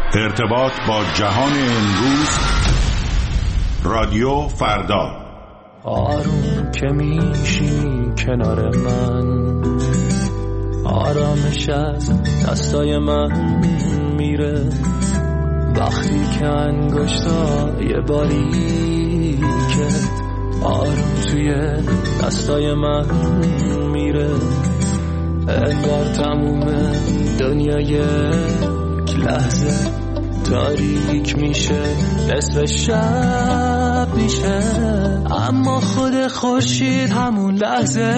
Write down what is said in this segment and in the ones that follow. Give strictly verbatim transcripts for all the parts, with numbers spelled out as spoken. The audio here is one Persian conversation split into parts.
ارتباط با جهان امروز، رادیو فردا. آروم که میشینی کنار من، آرامش از دستای من میره. وقتی که انگشتای باریکه آروم توی دستای من میره، انگار تموم دنیا یک لحظه تاریک میشه، نصف شب میشه. اما خود خورشید همون لحظه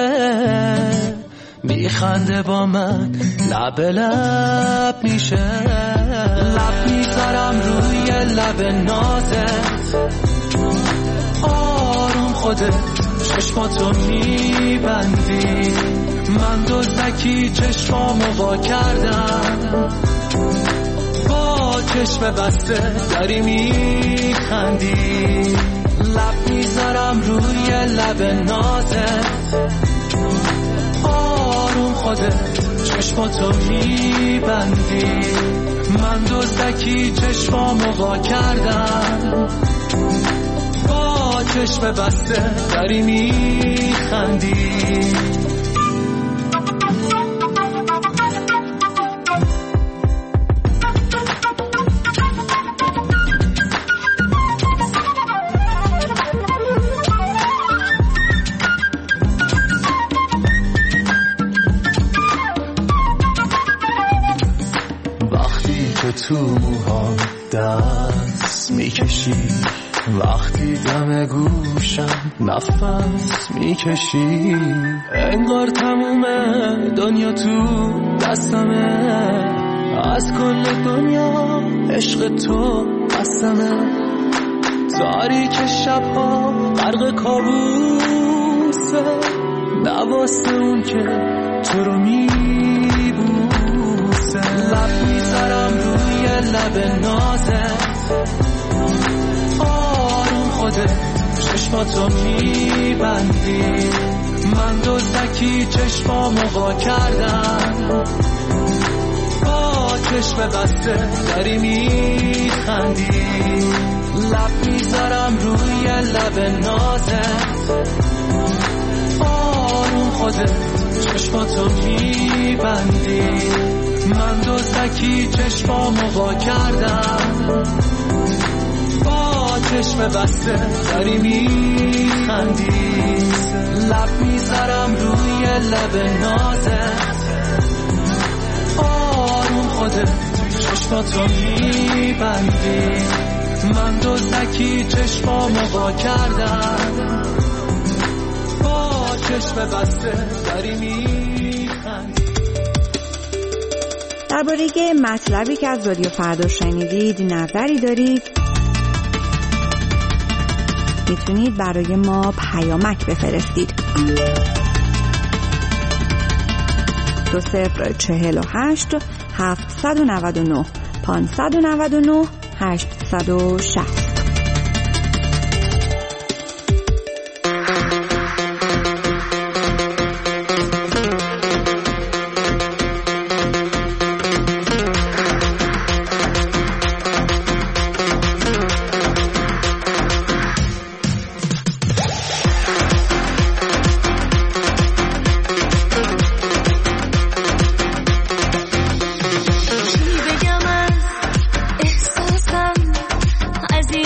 میخنده با من، لب لب میشه. لب میذارم روی لب نازت، آروم خودت چشماتو میبندی. من دزدکی چشمامو وا کردم، با چشم بسته داری میخندی. لب میذارم روی لب نازت، آروم خودت چشماتو میبندی. من دزدکی چشمامو وا کردم، با چشم بسته داری میخندی. تو موهام دست میکشی، وقتی دم گوشم نفس میکشی، انگار تموم دنیا تو دستمه. از کل دنیا عشق تو بستمه. تاریک شبها غرق کابوسه، نواسته اون که تو رو میبوسه. لب میذارم روی لب نازت، آروم خودت چشماتو میبندی. من دزدکی چشمامو وا کردم، با چشم بسته داری میخندی. لب میذارم روی لب نازت، آروم خودت چشماتو میبندی. من دزدکی چشمامو وا کردم، با چشم بسته داری میخندی. لب میذارم روی لب نازت، آروم خودت چشماتو میبندی. من دزدکی چشمامو وا کردم، با چشم بسته داری میخندی. درباره مطلبی که از رادیو فردا شنیدید نظری دارید، میتونید برای ما پیامک بفرستید. دو صفر چهل و هشت هفتصد و نود و نه پانصد و نود و نه هشتصد و شصت. چی بگم از احساسم، از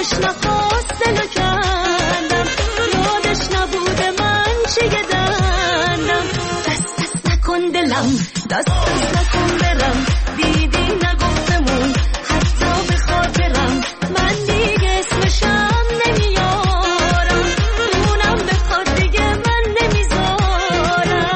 یادش نخواست دلو کندم، یادش نبوده من چه گدندم. دست دست نکن دلم، دست دست نکن برم، دیدی نگفتمون حتی به خاطرم. من دیگه اسمشم نمیارم، اونم بخواد دیگه من نمیذارم.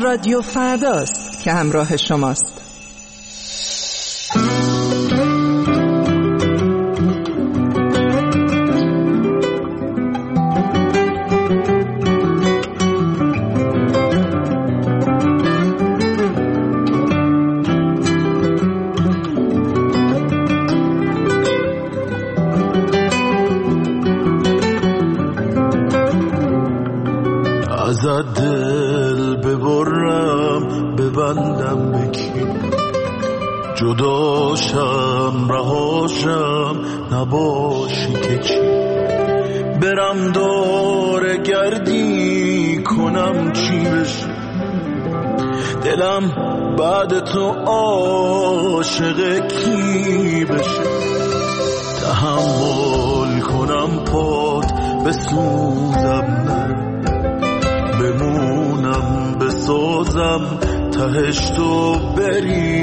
رادیو فرداست که همراه شماست. ازت دل ببرم ببندم بکی، جداشم رهاشم نباشی که چی، برم دور گردی کنم چی بشی، دلم بعد تو عاشق کی بشه، تحمل کنم پات بسوزم نرم، بمونم بسازم تهش تو بری،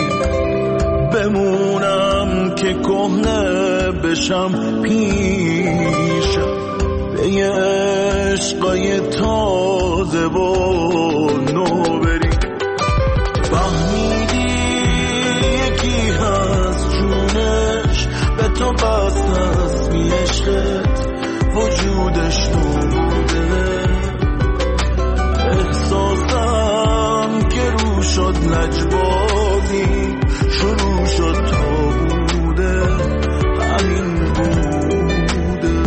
بمونم که کهنه بشم پیشم، به یه عشقای تازه و نو بری. فهمیدی یکی هست جونش به تو بست از بی عشقت، وجودش نبوده، احساسم که رو شد لجبازی، شروع شد تا بوده همین بوده.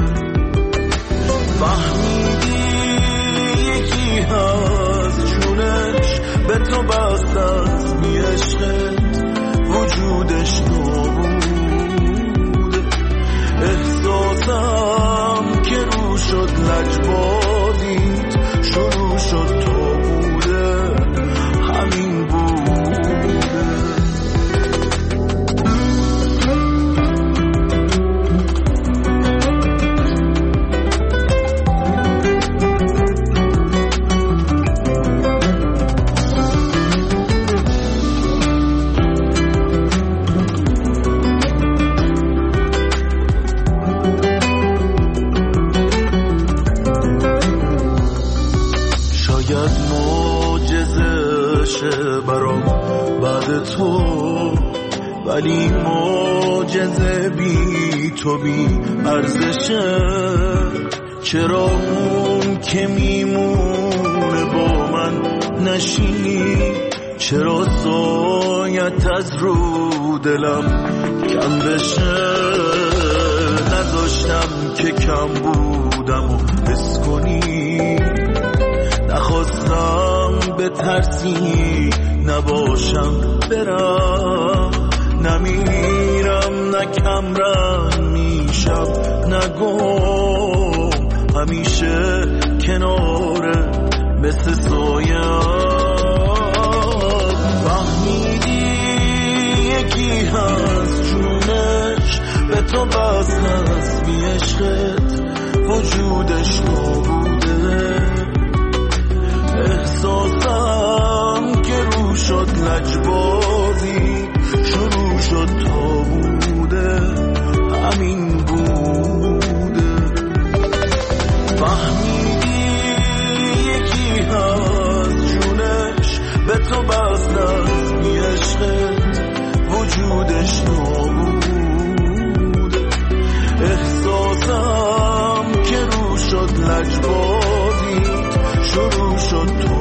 فهمیدی یکی هست جونش به تو بست از بی عشقت، وجودش نبوده، احساسم که رو شد لجبازی، شروع شد تو بوده همین بوده. برام بعد تو، ولی معجزه بی تو بی ارزشه، چرا اون که میمونه با من نشینی، چرا سایت از رو دلم کم بشه، نذاشتم که کم بودم و حس کنی، نخواستم به ترسی نباشم برم، نمیرم نه کمرنگ میشم نگم، همیشه کناره مثل سایم. فهمیدی یکی هست جونش به تو بست از بی عشقت، وجودش نبوده، احساسم که رو شد لجبازی، شروع شد تا بوده همین بوده. فهمیدی یکی هست جونش به تو بست از بی عشقت، وجودش نبوده، احساسم که رو شد لجبازی، شروع شد تو